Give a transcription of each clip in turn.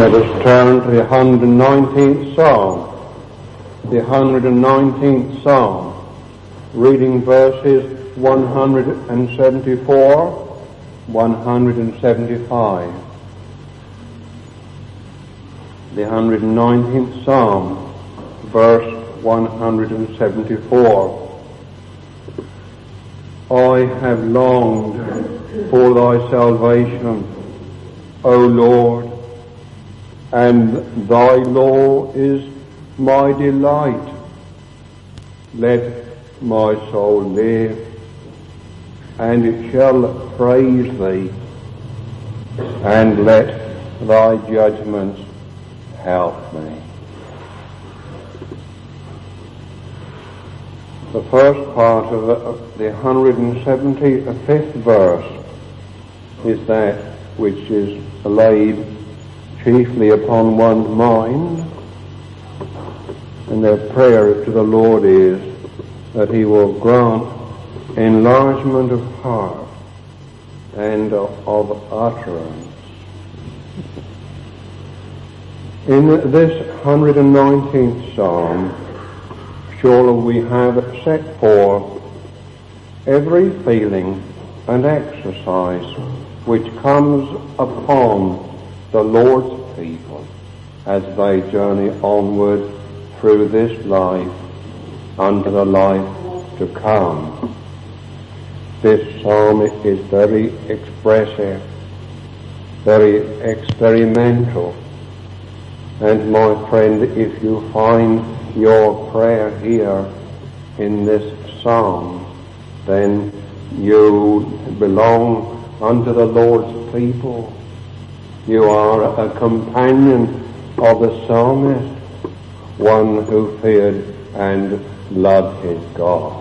Let us turn to the 119th Psalm. The 119th Psalm, reading verses 174, 175. The 119th Psalm, verse 174. I have longed for thy salvation, O Lord, and thy law is my delight. Let my soul live, and it shall praise thee, and let thy judgments help me. The first part of the 175th verse is that which is laid chiefly upon one's mind, and their prayer to the Lord is that he will grant enlargement of heart and of utterance. In this 119th Psalm, surely we have set forth every feeling and exercise which comes upon the Lord's people as they journey onward through this life unto the life to come. This psalm is very expressive, very experimental, and my friend, if you find your prayer here in this psalm, then you belong unto the Lord's people. You are a companion of the psalmist, one who feared and loved his God.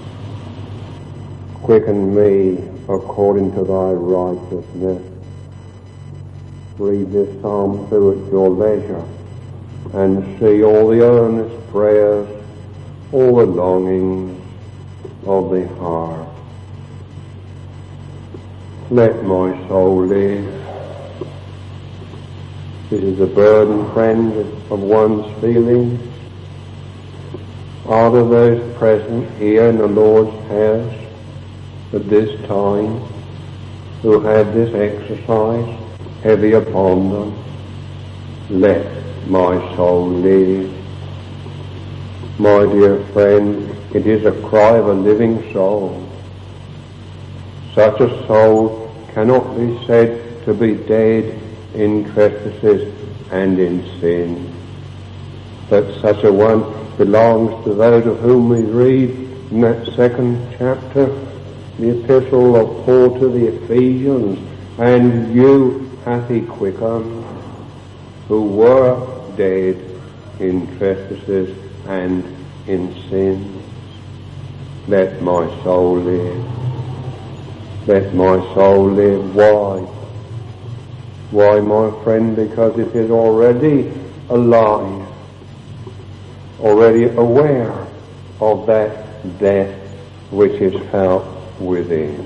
Quicken me according to thy righteousness. Read this psalm through at your leisure and see all the earnest prayers, all the longings of the heart. Let my soul live. This is the burden, friend, of one's feelings. Are there those present here in the Lord's house at this time who have this exercise heavy upon them? Let my soul live. My dear friend, it is a cry of a living soul. Such a soul cannot be said to be dead in trespasses and in sin. But such a one belongs to those of whom we read in that second chapter, the epistle of Paul to the Ephesians, and you hath he quickened, who were dead in trespasses and in sins. Let my soul live. Let my soul live. Why? Why, my friend? Because it is already alive, already aware of that death which is felt within.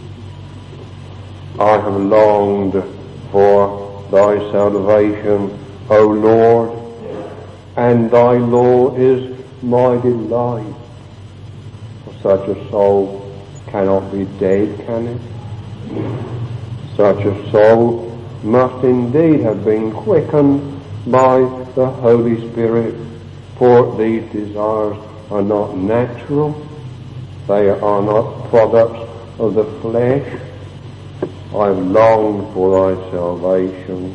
I have longed for thy salvation, O Lord, and thy law is my delight. Such a soul cannot be dead, can it? Such a soul must indeed have been quickened by the Holy Spirit, for these desires are not natural, they are not products of the flesh. I have longed for thy salvation,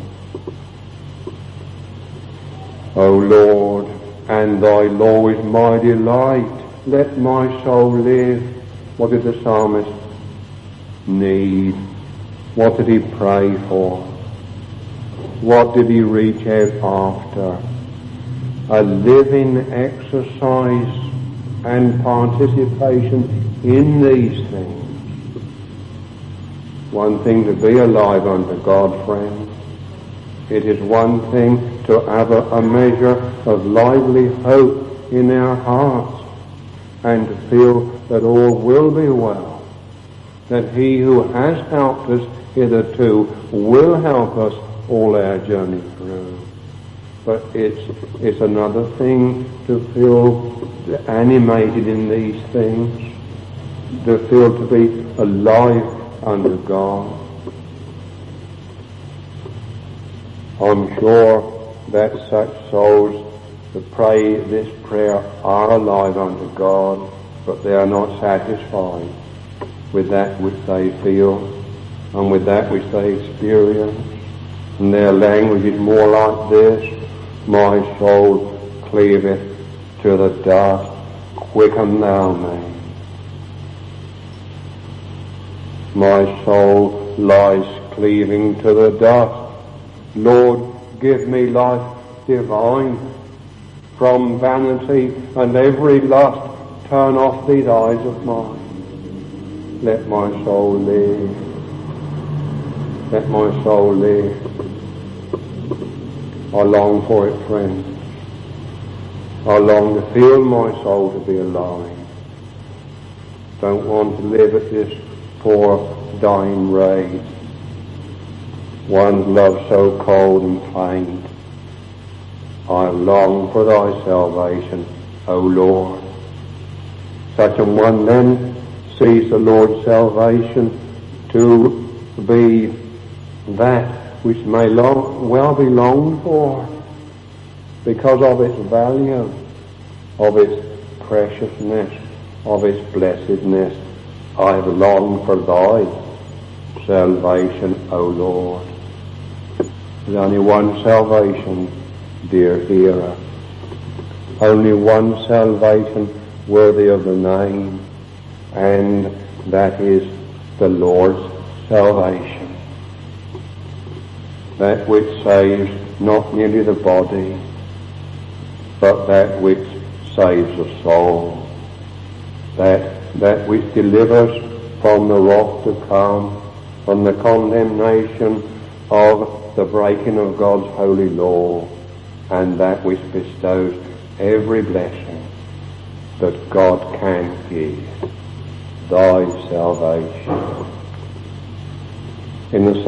O Lord, and thy law is my delight. Let my soul live. What did the psalmist need? What did he pray for? What did he reach out after? A living exercise and participation in these things. One thing to be alive unto God, friend. It is one thing to have a measure of lively hope in our hearts and to feel that all will be well, that he who has helped us hitherto will help us all our journey through. But it's another thing to feel animated in these things, to feel to be alive under God. I'm sure that such souls that pray this prayer are alive unto God, but they are not satisfied with that which they feel and with that which they experience. And their language is more like this: my soul cleaveth to the dust, quicken thou me. My soul lies cleaving to the dust. Lord, give me life divine. From vanity and every lust, turn off these eyes of mine. Let my soul live. Let my soul live. I long for it, friends. I long to feel my soul to be alive. Don't want to live at this poor dying rate. One's love so cold and faint. I long for thy salvation, O Lord. Such a one then sees the Lord's salvation to be that which may well be longed for, because of its value, of its preciousness, of its blessedness. I have longed for thy salvation, O Lord. There's only one salvation, dear hearer. Only one salvation worthy of the name, and that is the Lord's salvation. That which saves not merely the body, but that which saves the soul. That which delivers from the wrath to come, from the condemnation of the breaking of God's holy law, and that which bestows every blessing that God can give, thy salvation. In the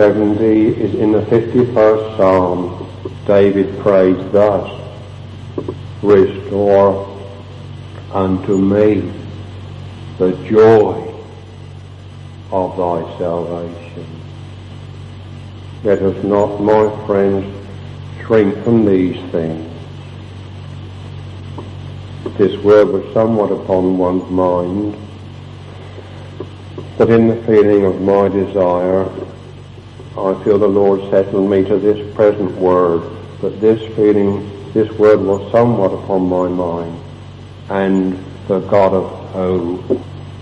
51st Psalm, David prays thus: restore unto me the joy of thy salvation. Let us not, my friends, shrink from these things. This word was somewhat upon one's mind, but in the feeling of my desire, I feel the Lord settled me to this present word, but this word was somewhat upon my mind. And the God of hope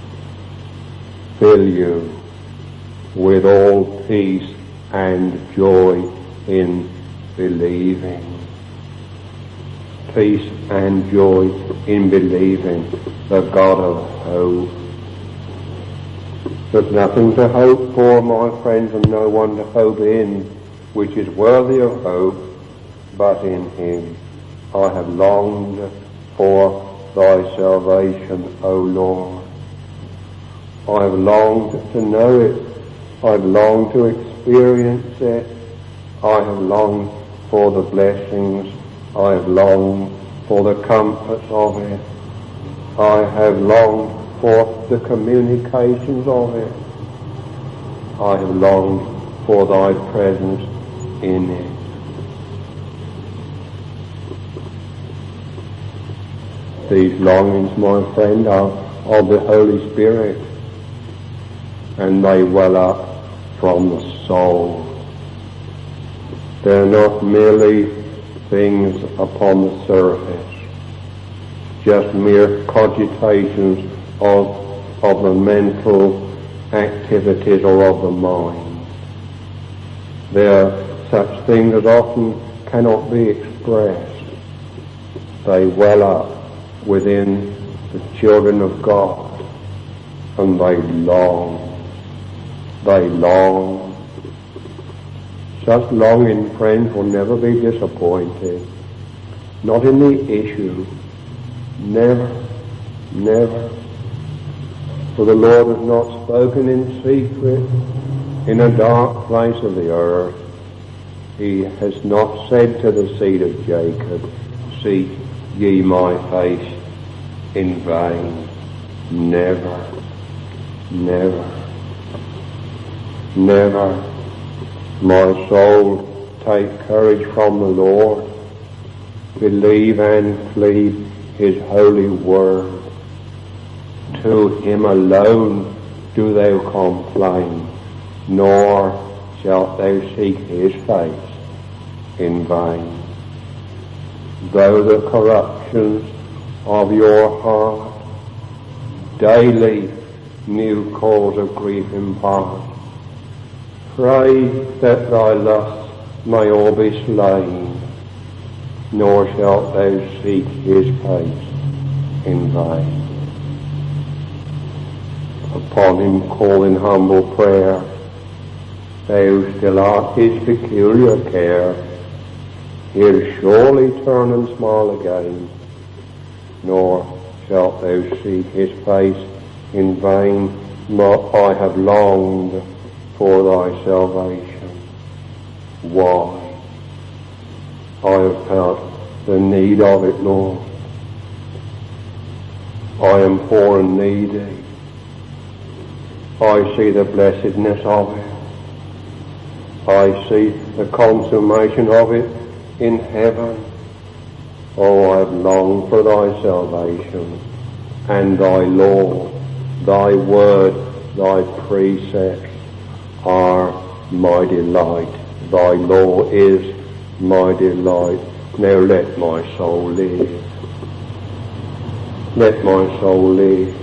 fill you with all peace and joy in believing. Peace and joy in believing the God of hope. There's nothing to hope for, my friends, and no one to hope in, which is worthy of hope, but in Him. I have longed for thy salvation, O Lord. I have longed to know it. I have longed to experience it. I have longed for the blessings. I have longed for the comforts of it. I have longed for the communications of it. I have longed for thy presence in it. These longings, my friend, are of the Holy Spirit, and they well up from the soul. They're not merely things upon the surface, just mere cogitations of the mental activities or of the mind. They are such things that often cannot be expressed. They well up within the children of God, and they long. Such longing, friends, will never be disappointed. Not in the issue. Never. For the Lord has not spoken in secret in a dark place of the earth. He has not said to the seed of Jacob, seek ye my face in vain. Never, never, never. My soul, take courage from the Lord. Believe and plead his holy word. To him alone do thou complain, nor shalt thou seek his face in vain. Though the corruptions of your heart daily new cause of grief impart, pray that thy lusts may all be slain, nor shalt thou seek his face in vain. Upon him call in humble prayer, thou still art his peculiar care. He'll surely turn and smile again, nor shalt thou seek his face in vain. I have longed for thy salvation. Why? I have felt the need of it, Lord. I am poor and needy. I see the blessedness of it. I see the consummation of it in heaven. Oh, I have longed for thy salvation and thy law, thy word, thy precepts are my delight. Thy law is my delight. Now let my soul live. Let my soul live.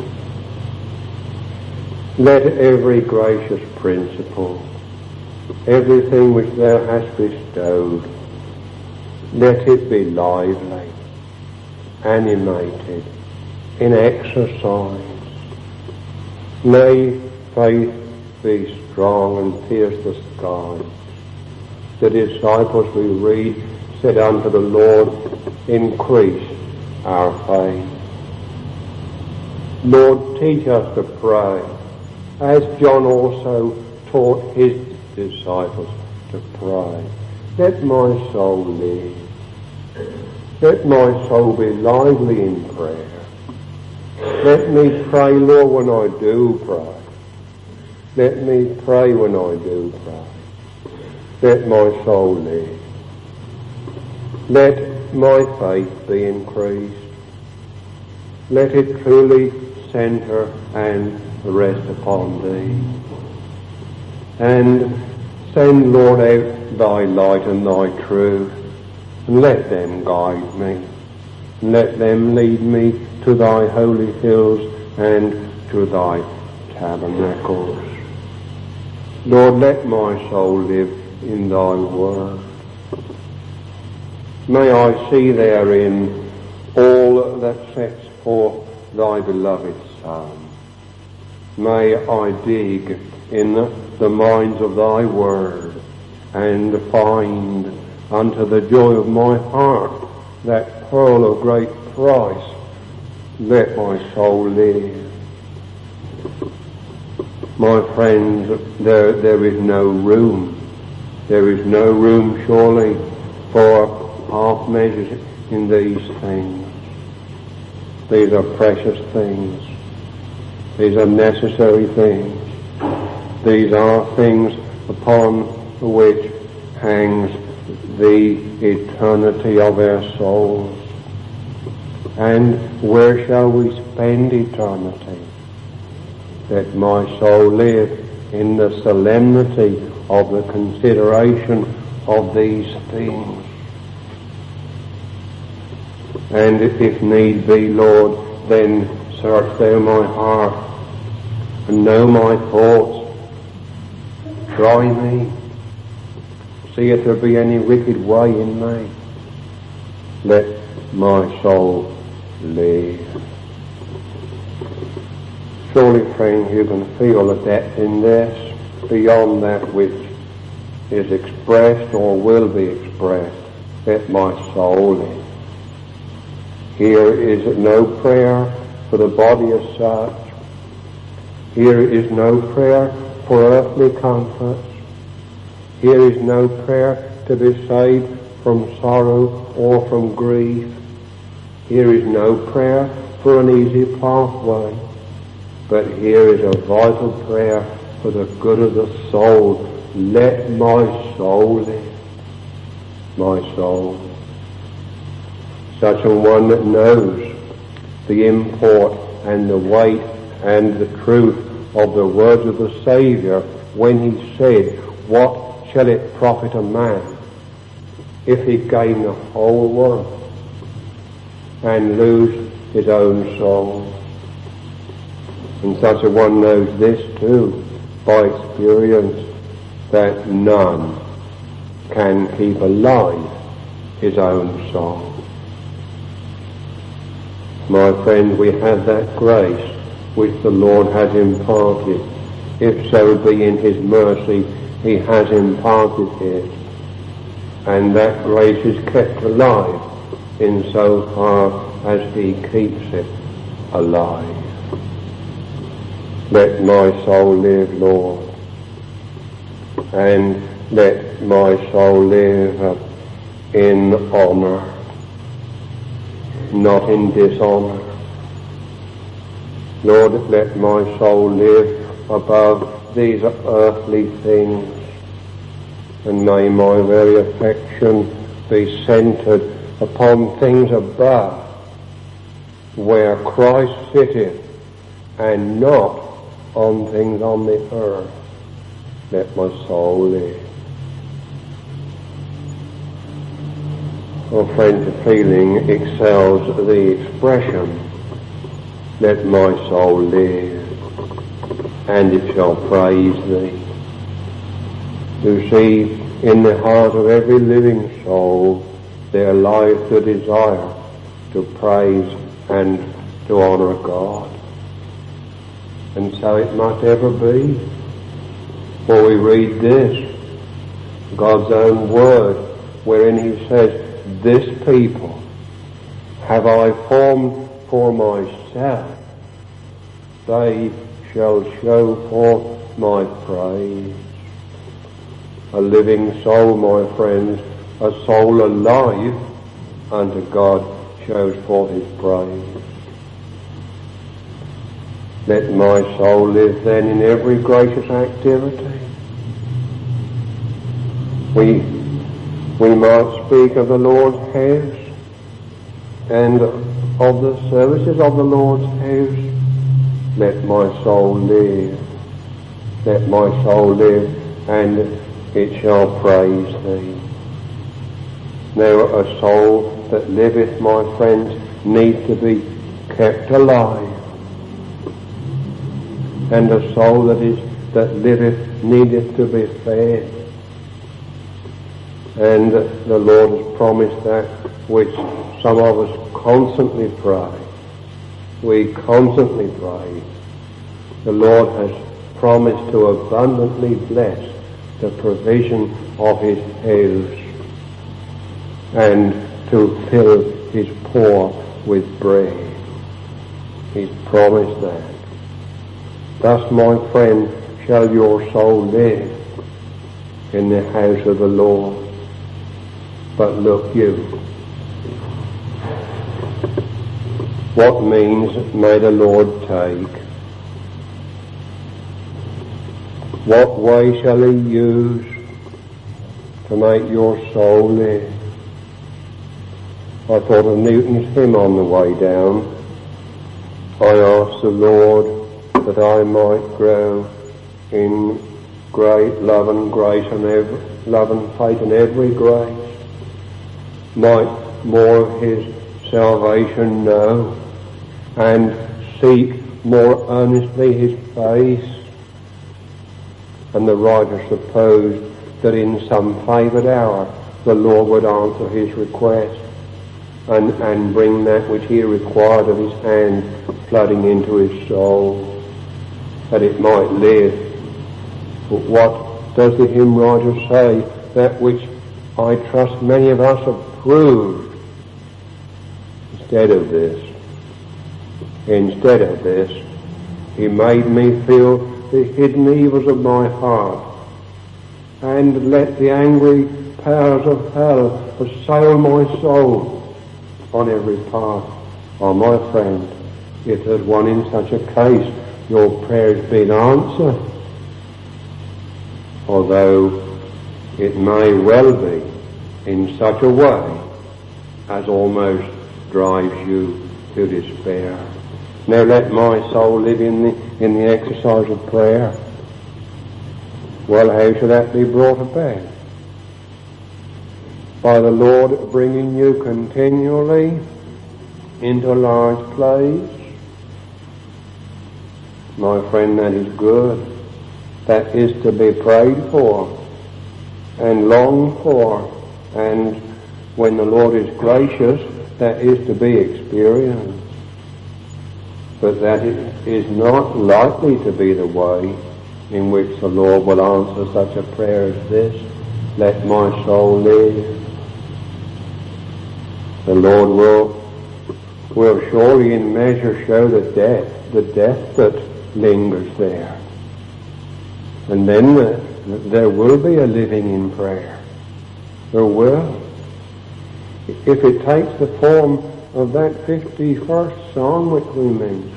Let every gracious principle, everything which thou hast bestowed, let it be lively, animated, in exercise. May faith be strong and pierce the sky. The disciples, we read, said unto the Lord, increase our faith. Lord, teach us to pray, as John also taught his disciples to pray. Let my soul live. Let my soul be lively in prayer. Let me pray, Lord, when I do pray. Let me pray when I do pray. Let my soul live. Let my faith be increased. Let it truly centre and rest upon thee. And send, Lord, out thy light and thy truth, and let them guide me. Let them lead me to thy holy hills and to thy tabernacles. Lord, let my soul live in thy word. May I see therein all that sets forth thy beloved Son. May I dig in the minds of thy word and find unto the joy of my heart that pearl of great price. Let my soul live. My friends, there is no room. There is no room, surely, for half measures in these things. These are precious things. These are necessary things. These are things upon which hangs the eternity of our souls. And where shall we spend eternity? Let my soul live in the solemnity of the consideration of these things. And if need be, Lord, then search thou my heart and know my thoughts. Try me. See if there be any wicked way in me. Let my soul live. Surely, friends, you can feel a depth in this beyond that which is expressed or will be expressed. Let my soul live. Here is no prayer for the body as such. Here is no prayer for earthly comforts. Here is no prayer to be saved from sorrow or from grief. Here is no prayer for an easy pathway, but here is a vital prayer for the good of the soul. Let my soul live, my soul. Such a one that knows the import and the weight and the truth of the words of the Saviour when he said, "What shall it profit a man if he gain the whole world and lose his own soul?" And such a one knows this too by experience, that none can keep alive his own soul. My friends, we have that grace which the Lord has imparted. If so be in his mercy he has imparted it, and that grace is kept alive in so far as he keeps it alive. Let my soul live, Lord, and let my soul live in honour, not in dishonour. Lord, let my soul live above these earthly things, and may my very affection be centred upon things above, where Christ sitteth, and not on things on the earth. Let my soul live. Oh, friend, the feeling excels the expression. Let my soul live, and it shall praise thee. You see, in the heart of every living soul there lies the desire to praise and to honour God. And so it must ever be. For we read this, God's own word, wherein he says, "This people have I formed for myself, they shall show forth my praise." A living soul, my friends, a soul alive unto God, shows forth his praise. Let my soul live then in every gracious activity. We might speak of the Lord's house and of the services of the Lord's house. Let my soul live. Let my soul live, and it shall praise thee. Now a soul that liveth, my friends, needs to be kept alive. And a soul that liveth needeth to be fed. And the Lord has promised that which some of us constantly pray. We constantly pray. The Lord has promised to abundantly bless the provision of his house and to fill his poor with bread. He's promised that. Thus, my friend, shall your soul live in the house of the Lord. But look you, what means may the Lord take? What way shall he use to make your soul live? I thought of Newton's hymn on the way down. I asked the Lord that I might grow in great love and grace and love and faith in every grace, might more of his salvation know, and seek more earnestly his face. And the writer supposed that in some favoured hour the Lord would answer his request and bring that which he required of his hand flooding into his soul, that it might live. But what does the hymn writer say? That which I trust many of us have proved. Instead of this, he made me feel the hidden evils of my heart and let the angry powers of hell assail my soul on every part. Oh, my friend, if there's one in such a case, your prayer's been answered. Although it may well be in such a way as almost drives you to despair. Now let my soul live in the exercise of prayer. Well, how should that be brought about? By the Lord bringing you continually into a large place. My friend, that is good. That is to be prayed for and longed for, and when the Lord is gracious, that is to be experienced. But that is not likely to be the way in which the Lord will answer such a prayer as this. Let my soul live. The Lord will surely in measure show the death that lingers there. And then there will be a living in prayer. There will. If it takes the form of that 51st Psalm which we mentioned.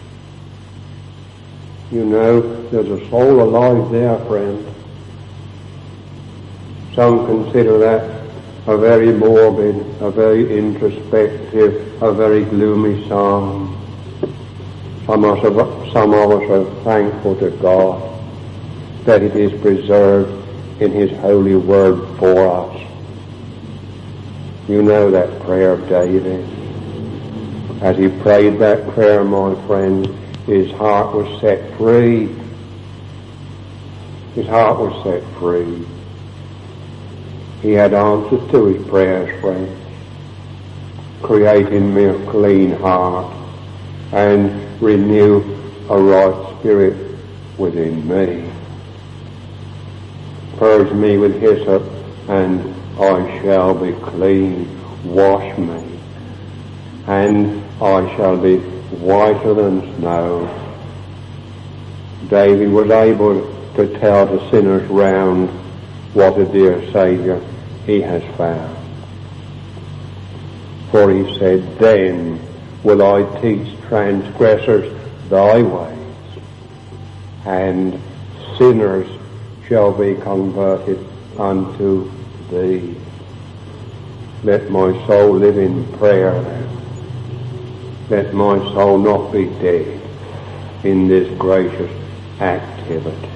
You know, there's a soul alive there, friend. Some consider that a very morbid, a very introspective, a very gloomy psalm. Some of us are thankful to God that it is preserved in His holy word for us. You know that prayer of David. As he prayed that prayer, my friend, his heart was set free. His heart was set free. He had answers to his prayers, friends. Create in me a clean heart and renew a right spirit within me. Purge me with hyssop and I shall be clean. Wash me and I shall be whiter than snow. David was able to tell the sinners round what a dear Saviour he has found. For he said, then will I teach transgressors thy ways, and sinners shall be converted unto thee. Let my soul live in prayer now. Let my soul not be dead in this gracious activity.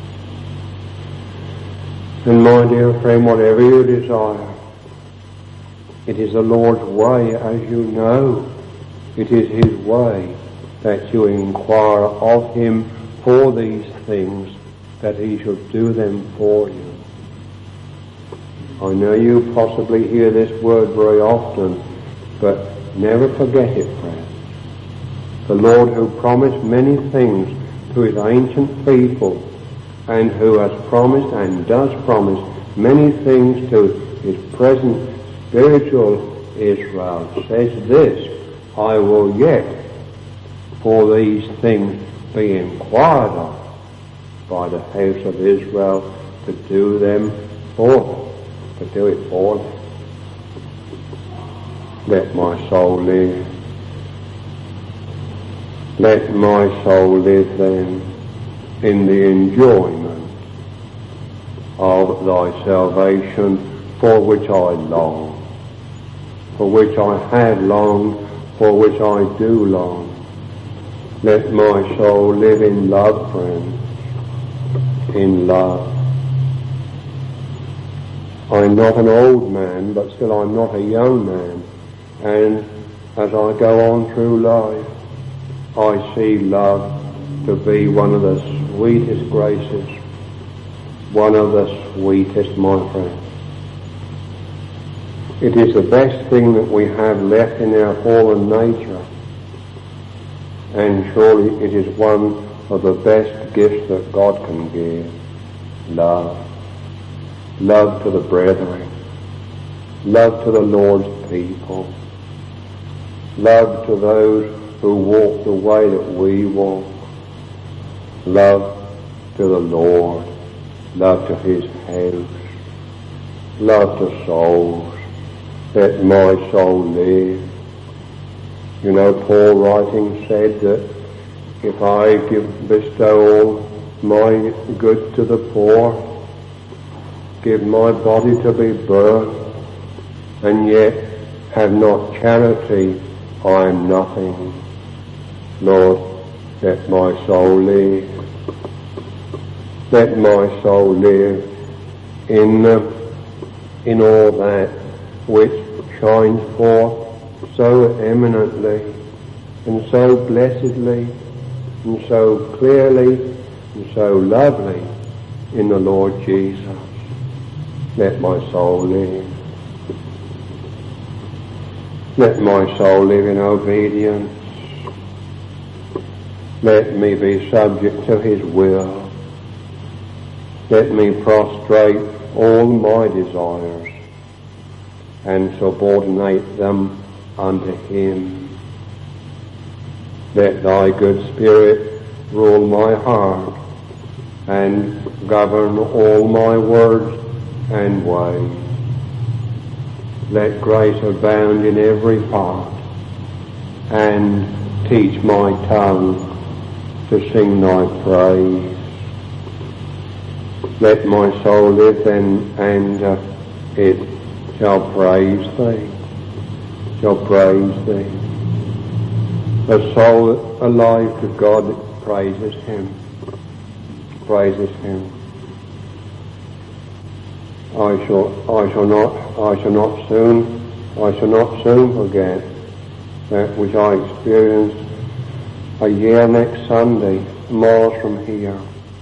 And my dear friend, whatever you desire, it is the Lord's way, as you know. It is His way that you inquire of Him for these things, that He should do them for you. I know you possibly hear this word very often, but never forget it, friends. The Lord who promised many things to His ancient people, and who has promised and does promise many things to His present spiritual Israel, says this, I will yet for these things be inquired of by the house of Israel to do them for them, to do it for them. Let my soul live. Let my soul live then in the enjoyment of thy salvation, for which I long, for which I have longed, for which I do long. Let my soul live in love, friends, in love. I'm not an old man, but still I'm not a young man, and as I go on through life, I see love to be one of the sweetest graces, one of the sweetest, my friend. It is the best thing that we have left in our fallen nature, and surely it is one of the best gifts that God can give. Love. Love to the brethren. Love to the Lord's people. Love to those who walk the way that we walk. Love to the Lord. love to his house, love to souls. Let my soul live. You know, Paul writing said that if I bestow all my goods to the poor, give my body to be burnt, and yet have not charity, I am nothing. Lord, let my soul live. Let my soul live in all that which shines forth so eminently and so blessedly and so clearly and so lovely in the Lord Jesus. Let my soul live. Let my soul live in obedience. Let me be subject to his will. Let me prostrate all my desires and subordinate them unto him. Let thy good spirit rule my heart and govern all my words and ways. Let grace abound in every part, and teach my tongue to sing thy praise. Let my soul live then, and it shall praise thee, shall praise thee. A soul alive to God praises him, praises him. I shall not soon forget that which I experienced a year next Sunday, miles from here,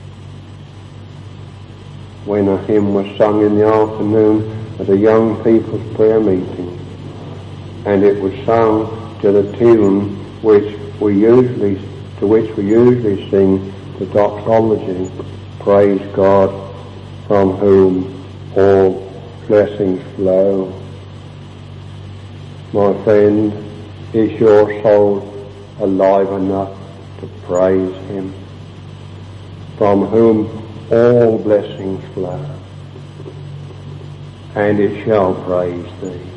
when a hymn was sung in the afternoon at a young people's prayer meeting, and it was sung to the tune to which we usually sing the doxology, Praise God, from whom all blessings flow. My friend, is your soul alive enough to praise him, from whom all blessings flow? And it shall praise thee.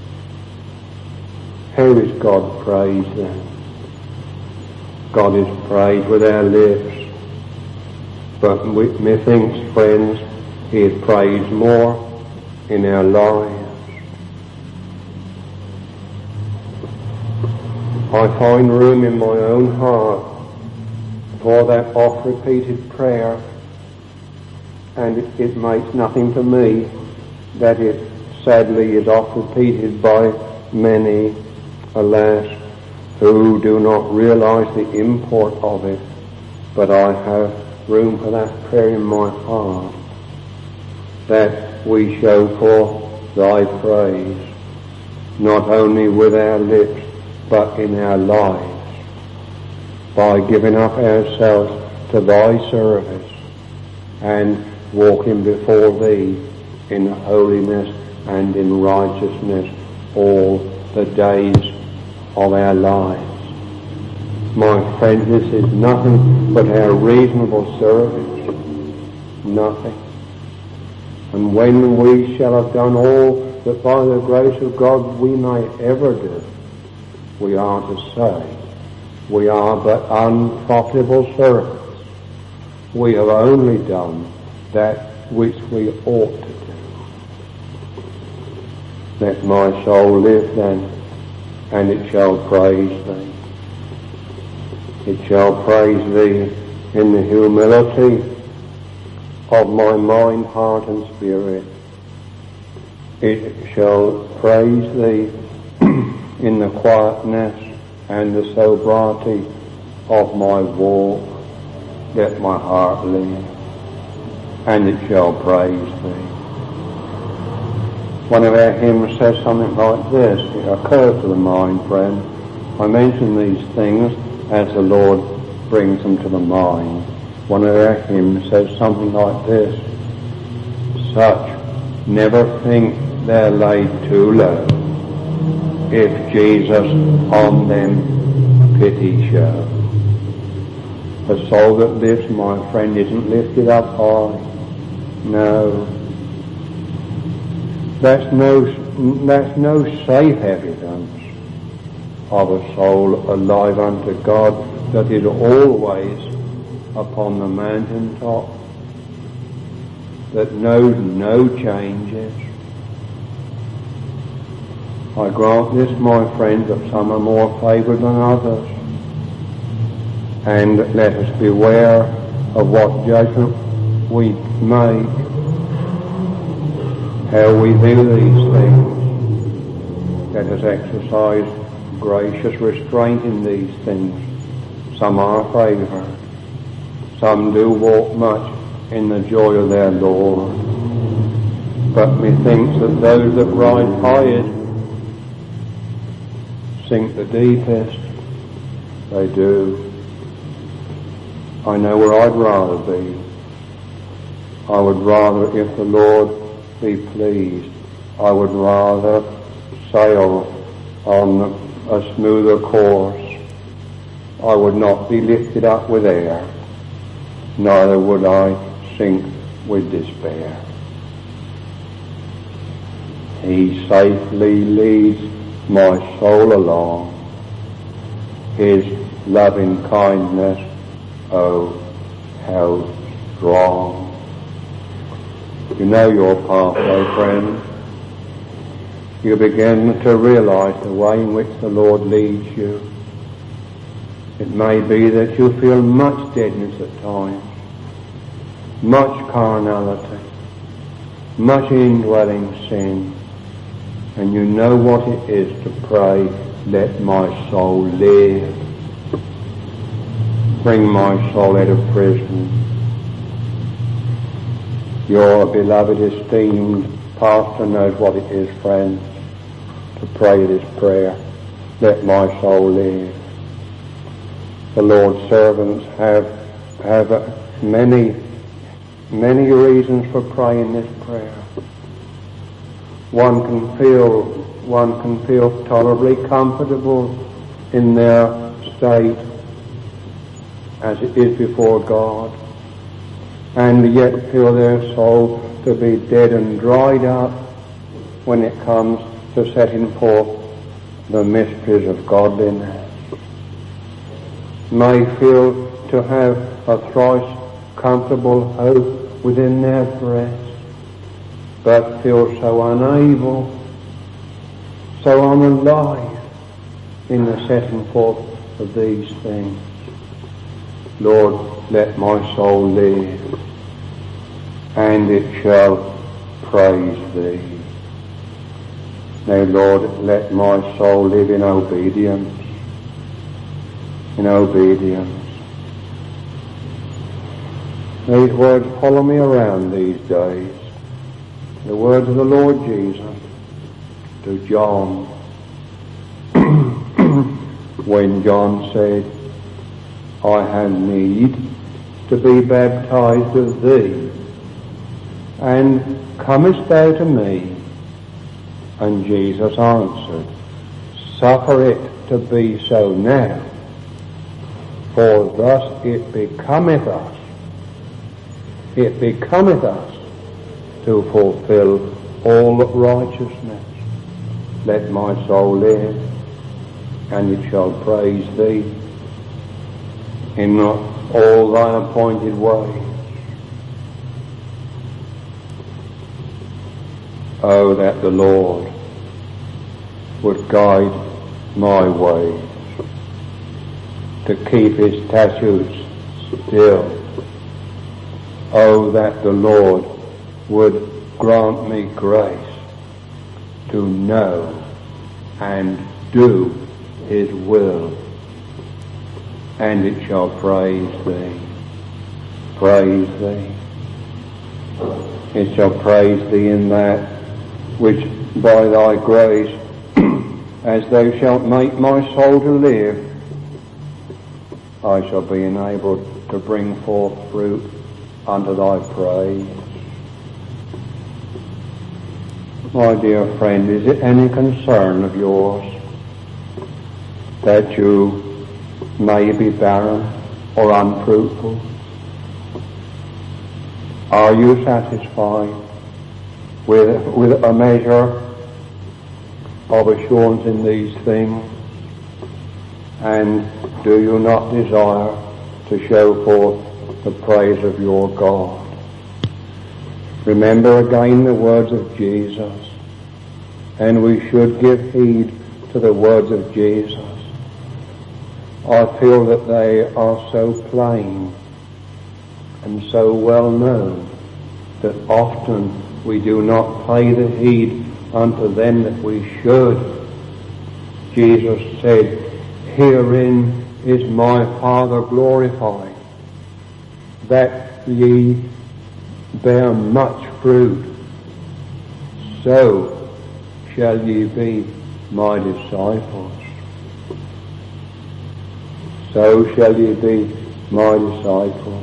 How is God praised then? God is praised with our lips, but methinks, friends, he is praised more in our lives. I find room in my own heart for that oft-repeated prayer, and it makes nothing to me that it sadly is oft-repeated by many, alas, who do not realize the import of it. But I have room for that prayer in my heart, that we show forth thy praise, not only with our lips, but in our lives, by giving up ourselves to thy service and walking before thee in holiness and in righteousness all the days of our lives. My friend, this is nothing but our reasonable service, nothing. And when we shall have done all that by the grace of God we may ever do, we are to say, we are but unprofitable servants. We have only done that which we ought to do. Let my soul live then, and it shall praise thee. It shall praise thee in the humility of my mind, heart and spirit. It shall praise thee in the quietness and the sobriety of my walk. Let my heart live, and it shall praise thee. One of our hymns says something like this. It occurs to the mind, friend. I mention these things as the Lord brings them to the mind. One of our hymns says something like this: such never think they're laid too low, if Jesus on them pity show. A soul that lives, my friend, isn't lifted up high, No. That's no safe evidence of a soul alive unto God that is always upon the mountaintop, that knows no changes. I grant this, my friends, that some are more favoured than others, and let us beware of what judgment we make, how we view these things. Let us exercise gracious restraint in these things. Some are favoured, some do walk much in the joy of their Lord, but methinks that those that ride highest sink the deepest. They do. I know where I'd rather be. I would rather, if the Lord be pleased, I would rather sail on a smoother course. I would not be lifted up with air, neither would I sink with despair. He safely leads my soul along. His loving kindness, oh, how strong. You know your pathway, friend. You begin to realize the way in which the Lord leads you. It may be that you feel much deadness at times, much carnality, much indwelling sin, and you know what it is to pray, let my soul live. Bring my soul out of prison. Your beloved, esteemed pastor knows what it is, friends, to pray this prayer, let my soul live. The Lord's servants have many reasons for praying this prayer. One can feel tolerably comfortable in their state as it is before God, and yet feel their soul to be dead and dried up when it comes to setting forth the mysteries of godliness. May feel to have a thrice comfortable hope within their breast, but feel so unable, so unalive in the setting forth of these things. Lord, let my soul live, and it shall praise Thee. Now, Lord, let my soul live in obedience. In obedience. These words follow me around these days. The words of the Lord Jesus to John when John said, I have need to be baptized of Thee, and comest Thou to me? And Jesus answered, Suffer it to be so now, for thus it becometh us to fulfill all righteousness. Let my soul live, and it shall praise Thee in all Thy appointed ways. Oh, that the Lord would guide my ways, to keep His statutes still. Oh, that the Lord would grant me grace to know and do His will, and it shall praise Thee. Praise Thee. It shall praise Thee in that which by Thy grace, as Thou shalt make my soul to live, I shall be enabled to bring forth fruit unto Thy praise. My dear friend, is it any concern of yours that you may be barren or unfruitful? Are you satisfied with a measure of assurance in these things? And do you not desire to show forth the praise of your God? Remember again the words of Jesus, and we should give heed to the words of Jesus. I feel that they are so plain and so well known that often we do not pay the heed unto them that we should. Jesus said, "Herein is my Father glorified, that ye bear much fruit, so shall ye be my disciples." So shall ye be my disciples.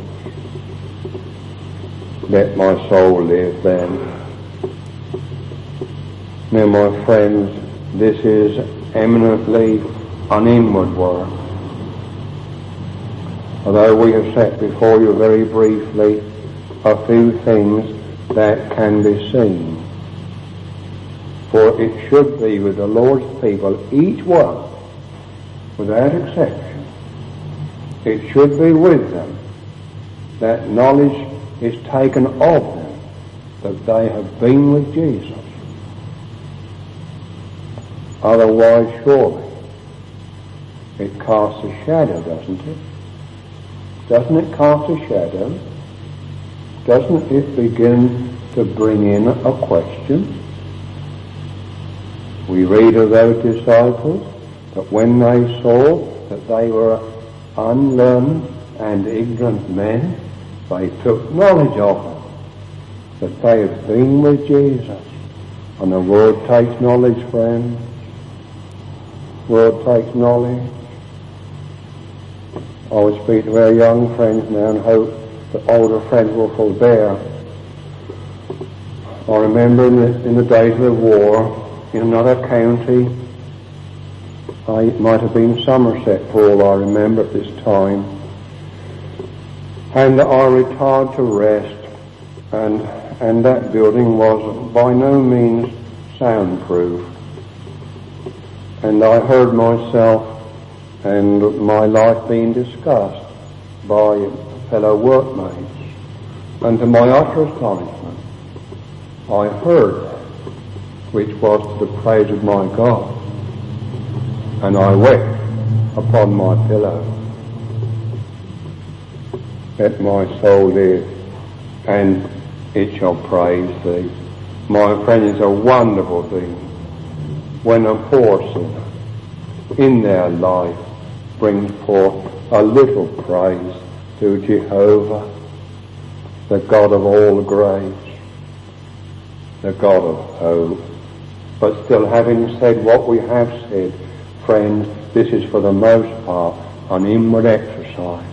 Let my soul live then. Now, my friends, this is eminently an inward work. Although we have set before you very briefly a few things that can be seen. For it should be with the Lord's people, each one, without exception, it should be with them that knowledge is taken of them, that they have been with Jesus. Otherwise, surely, it casts a shadow, doesn't it? Doesn't it cast a shadow? Doesn't it begin to bring in a question? We read of those disciples that when they saw that they were unlearned and ignorant men, they took knowledge of them, that they had been with Jesus. And the Word takes knowledge, friends. Word takes knowledge. I will speak to our young friends now and hope that older friends will forbear. I remember in the days of the war, in another county, it might have been Somerset for all I remember at this time, and I retired to rest, and that building was by no means soundproof, and I heard myself and my life being discussed by fellow workmates, and to my utter astonishment I heard that, which was to the praise of my God, and I wept upon my pillow. Let my soul live, and it shall praise thee. My friend, it's a wonderful thing when a poor sinner in their life brings forth a little praise to Jehovah, the God of all grace, the God of hope. But still, having said what we have said, friends, this is for the most part an inward exercise.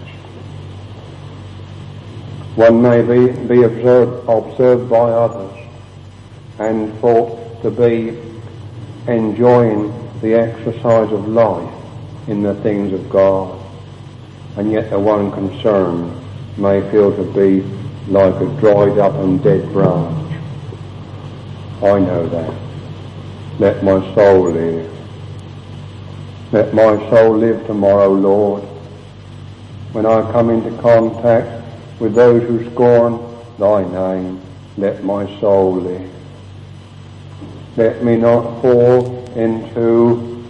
One may be observed by others and thought to be enjoying the exercise of life in the things of God, and yet the one concerned may feel to be like a dried up and dead branch. I know that. Let my soul live. Let my soul live tomorrow, Lord. When I come into contact with those who scorn thy name, let my soul live. Let me not fall into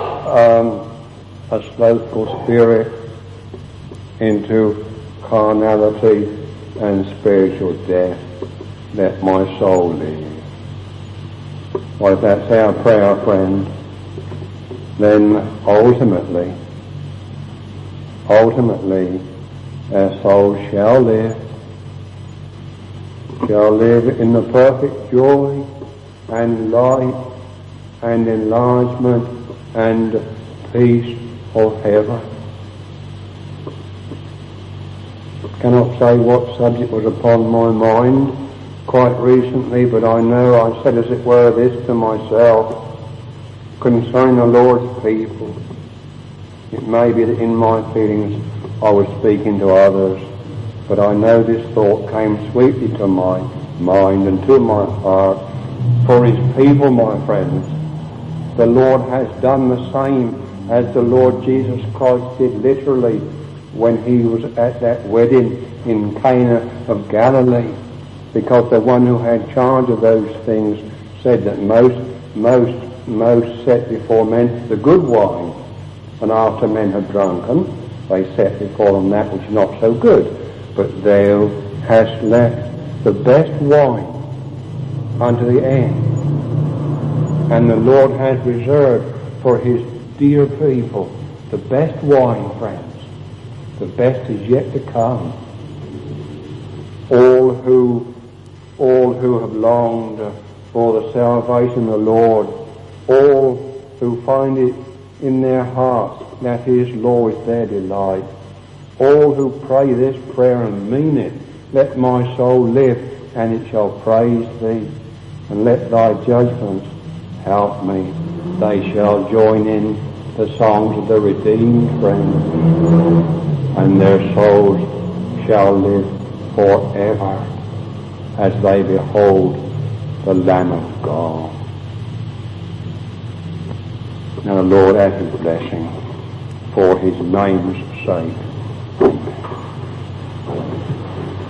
a slothful spirit, into carnality and spiritual death. Let my soul live. Well, if that's our prayer, friend, then ultimately, our soul shall live in the perfect joy and light and enlargement and peace of heaven. I cannot say what subject was upon my mind quite recently, but I know I said, as it were, this to myself concerning the Lord's people. It may be that in my feelings I was speaking to others, But I know this thought came sweetly to my mind and to my heart. For his people, my friends, the Lord has done the same as the Lord Jesus Christ did literally when he was at that wedding in Cana of Galilee, because the one who had charge of those things said that most set before men the good wine, and after men had drunken, they set before them that which is not so good. But thou hast left the best wine unto the end. And the Lord has reserved for his dear people the best wine, friends. The best is yet to come. All who have longed for the salvation of the Lord, all who find it in their hearts that his law is their delight, all who pray this prayer and mean it, let my soul live and it shall praise thee, and let thy judgments help me. They shall join in the songs of the redeemed friends, and their souls shall live forever as they behold the Lamb of God. Now the Lord add his blessing for his name's sake.